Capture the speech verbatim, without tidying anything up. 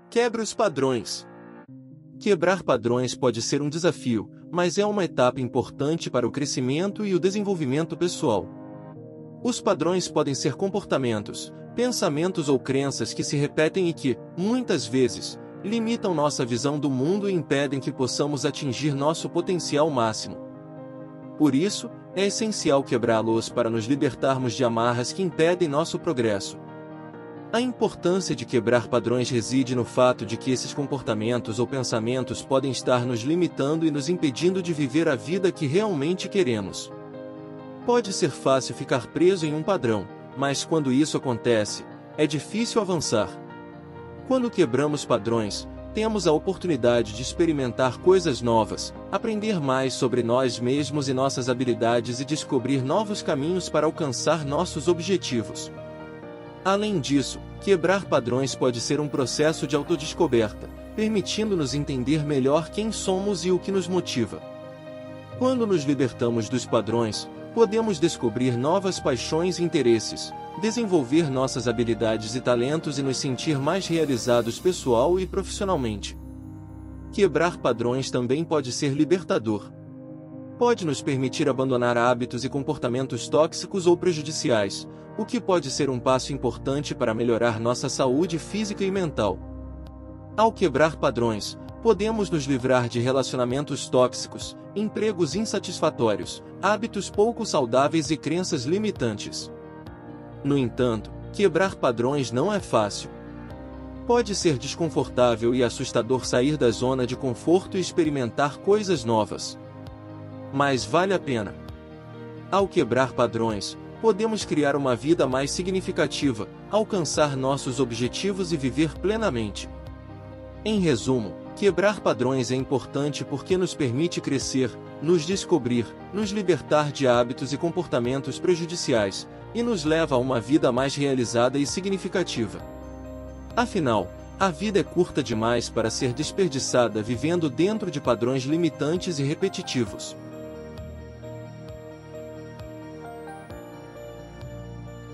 Quebre os padrões. Quebrar padrões pode ser um desafio, mas é uma etapa importante para o crescimento e o desenvolvimento pessoal. Os padrões podem ser comportamentos, pensamentos ou crenças que se repetem e que, muitas vezes, limitam nossa visão do mundo e impedem que possamos atingir nosso potencial máximo. Por isso, é essencial quebrá-los para nos libertarmos de amarras que impedem nosso progresso. A importância de quebrar padrões reside no fato de que esses comportamentos ou pensamentos podem estar nos limitando e nos impedindo de viver a vida que realmente queremos. Pode ser fácil ficar preso em um padrão, mas quando isso acontece, é difícil avançar. Quando quebramos padrões, temos a oportunidade de experimentar coisas novas, aprender mais sobre nós mesmos e nossas habilidades e descobrir novos caminhos para alcançar nossos objetivos. Além disso, quebrar padrões pode ser um processo de autodescoberta, permitindo-nos entender melhor quem somos e o que nos motiva. Quando nos libertamos dos padrões, podemos descobrir novas paixões e interesses, desenvolver nossas habilidades e talentos e nos sentir mais realizados pessoal e profissionalmente. Quebrar padrões também pode ser libertador. Pode nos permitir abandonar hábitos e comportamentos tóxicos ou prejudiciais, o que pode ser um passo importante para melhorar nossa saúde física e mental. Ao quebrar padrões, podemos nos livrar de relacionamentos tóxicos, empregos insatisfatórios, hábitos pouco saudáveis e crenças limitantes. No entanto, quebrar padrões não é fácil. Pode ser desconfortável e assustador sair da zona de conforto e experimentar coisas novas. Mas vale a pena. Ao quebrar padrões, podemos criar uma vida mais significativa, alcançar nossos objetivos e viver plenamente. Em resumo, quebrar padrões é importante porque nos permite crescer, nos descobrir, nos libertar de hábitos e comportamentos prejudiciais, e nos leva a uma vida mais realizada e significativa. Afinal, a vida é curta demais para ser desperdiçada vivendo dentro de padrões limitantes e repetitivos.